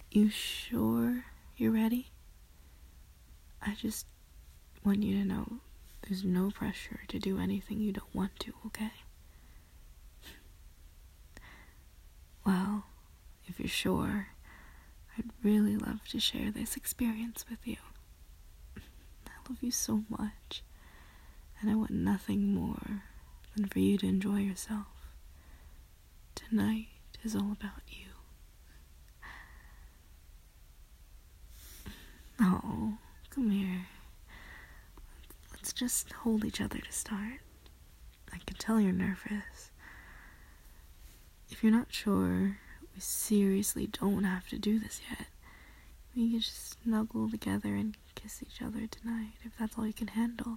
You sure you're ready? I just want you to know there's no pressure to do anything you don't want to, okay? Well, if you're sure, I'd really love to share this experience with you. I love you so much, and I want nothing more than for you to enjoy yourself. Tonight is all about you. Oh, come here. Let's just hold each other to start. I can tell you're nervous. If you're not sure, we seriously don't have to do this yet. We can just snuggle together and kiss each other tonight, if that's all you can handle.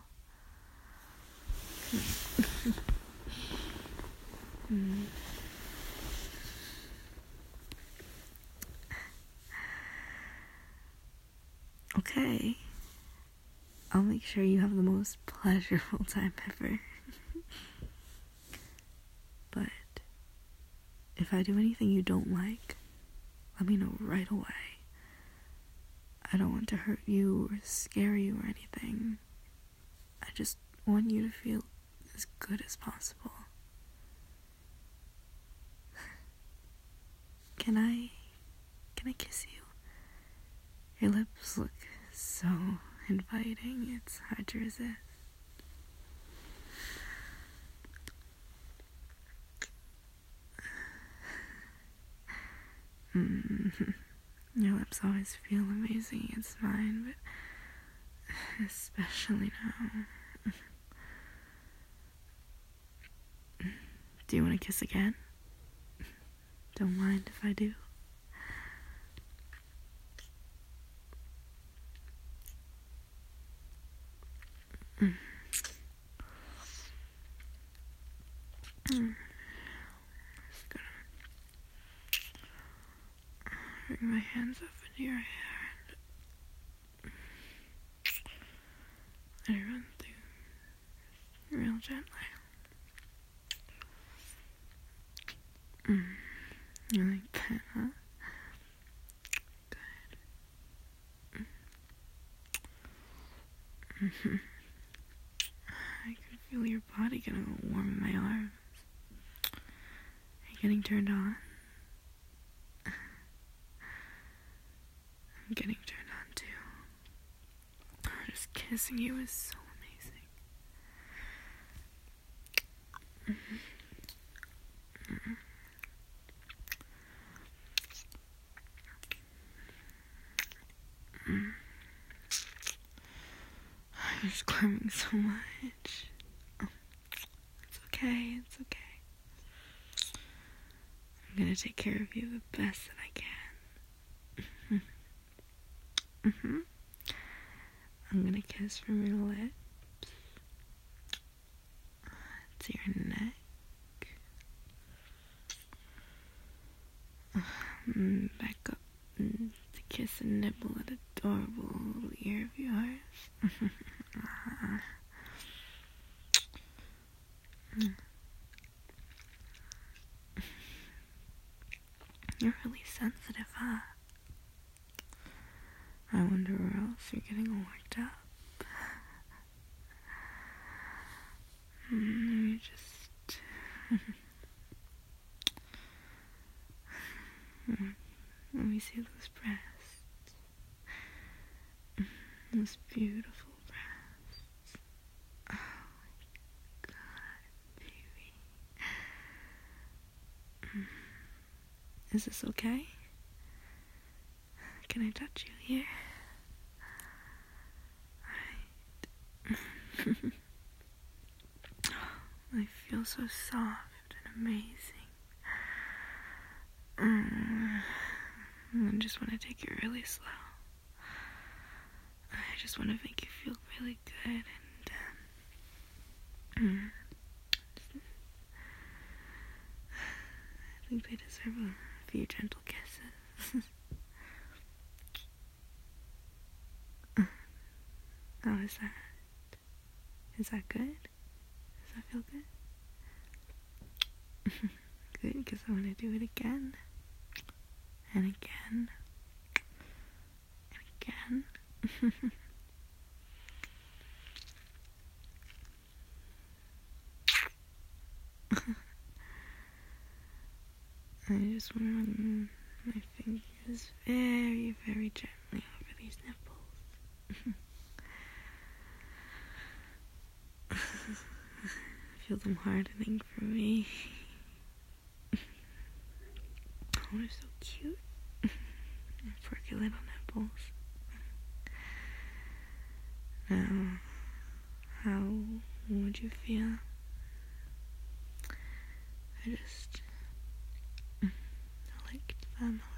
Okay. I'll make sure you have the most pleasurable time ever. But if I do anything you don't like, let me know right away. I don't want to hurt you or scare you or anything. I just want you to feel as good as possible. Can I kiss you? Your lips look so inviting, it's hard to resist. Your lips always feel amazing, it's fine, but especially now. Do you want to kiss again? Don't mind if I do. Just gonna bring my hands up into your hair and let it run through real gently. You like that, huh? Good. I can feel your body getting all warm in my arms. Are you getting turned on? I'm getting turned on too. Just kissing you is so amazing. You're squirming so much. Oh, it's okay, it's okay. I'm gonna take care of you the best that I can. I'm gonna kiss from your lips to your neck. Back up to kiss and nibble at adorable little ear of yours. You're really sensitive, huh? I wonder where else you're getting all worked up. Let me just... Let me see those breasts. Those beautiful breasts. Oh my god, baby. Is this okay? Can I touch you here? Alright. I feel so soft and amazing. I just want to take it really slow. I just want to make you feel really good and I think they deserve a few gentle kisses. How is that? Is that good? Does that feel good? Good, because I want to do it again and again again. I just want to run my fingers very, very gently over these nipples. Feel them hardening for me. Oh, they're so cute. Perky little nipples. Now, how would you feel? I just licked them a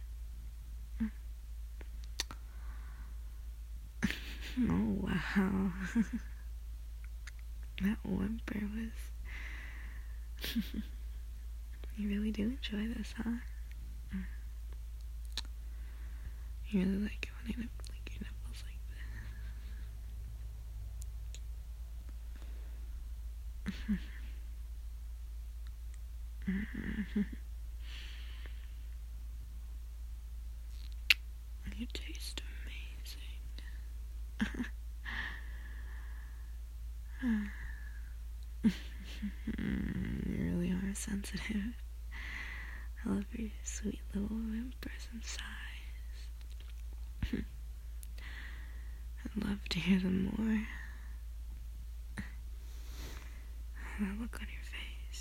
little bit. Oh, wow. That whimper was... You really do enjoy this, huh? You really like it when I lick your nipples like this. You taste amazing. You really are sensitive. I love your sweet little whimpers and sighs. I'd love to hear them more. That look on your face.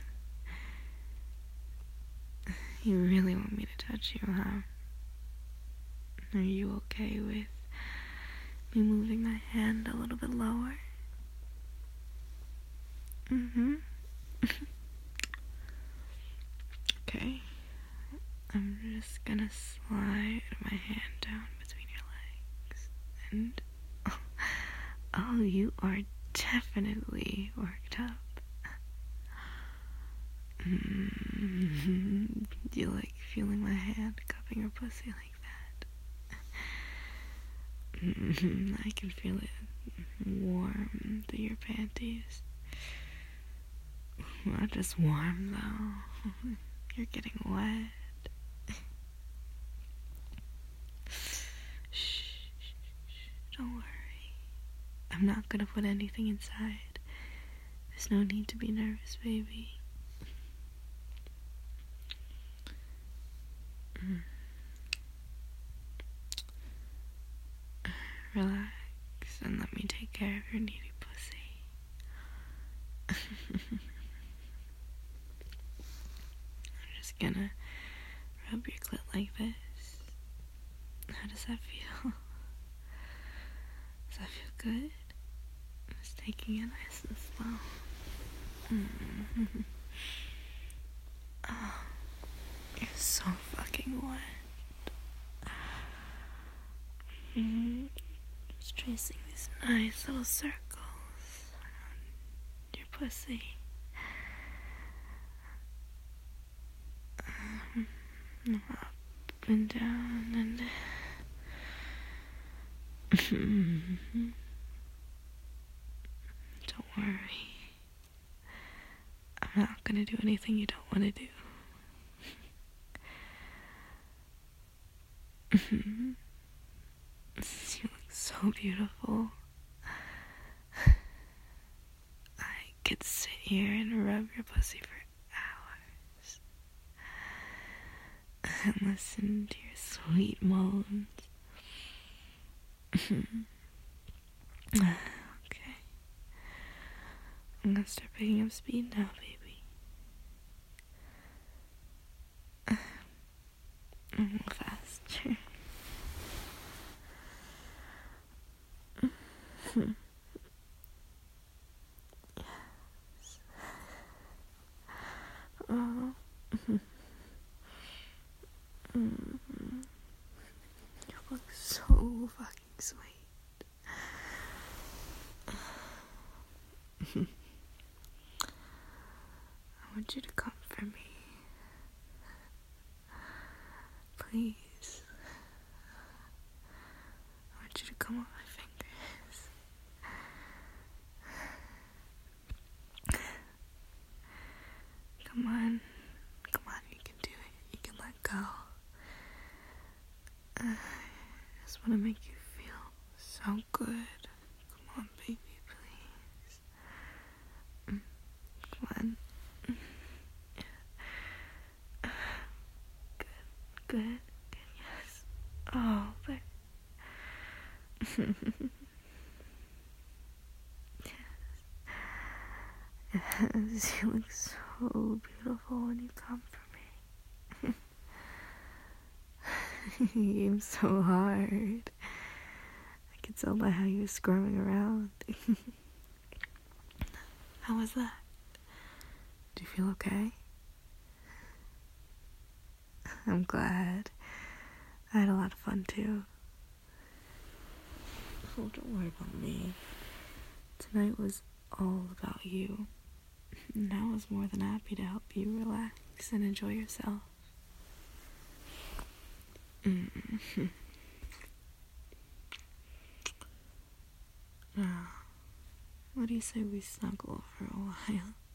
You really want me to touch you, huh? Are you okay with me moving my hand a little bit lower? Okay. I'm just gonna slide my hand down between your legs. And... Oh, you are definitely worked up. Do you like feeling my hand cupping your pussy like that? I can feel it warm through your panties. Not just warm, though. You're getting wet. Shh, don't worry. I'm not gonna put anything inside. There's no need to be nervous, baby. Relax and let me take care of your needy pussy. I'm just gonna rub your clit like this. How does that feel? Does that feel good? Just taking it nice and slow. Oh, you're so fucking wet. Just tracing these nice little circles around your pussy. Up and down and... Don't worry. I'm not gonna do anything you don't want to do. You look so beautiful. I could sit here and rub your pussy for hours and listen to your sweet moans. Okay. I'm gonna start picking up speed now, baby. A little faster. Yes. Oh. You look so fucking sweet. I want you to comfort me. Please. I want you to come on my fingers. Come on, you can do it. You can let go. I just want to make you feel so good. Come on, baby, please. Come on. Good, yes. Oh, but... Yes, you look so beautiful when you come for me. You aim so hard. I could tell by how you were squirming around. How was that? Do you feel okay? I'm glad. I had a lot of fun too. Oh, don't worry about me. Tonight was all about you. And I was more than happy to help you relax and enjoy yourself. Now, what do you say we snuggle for a while?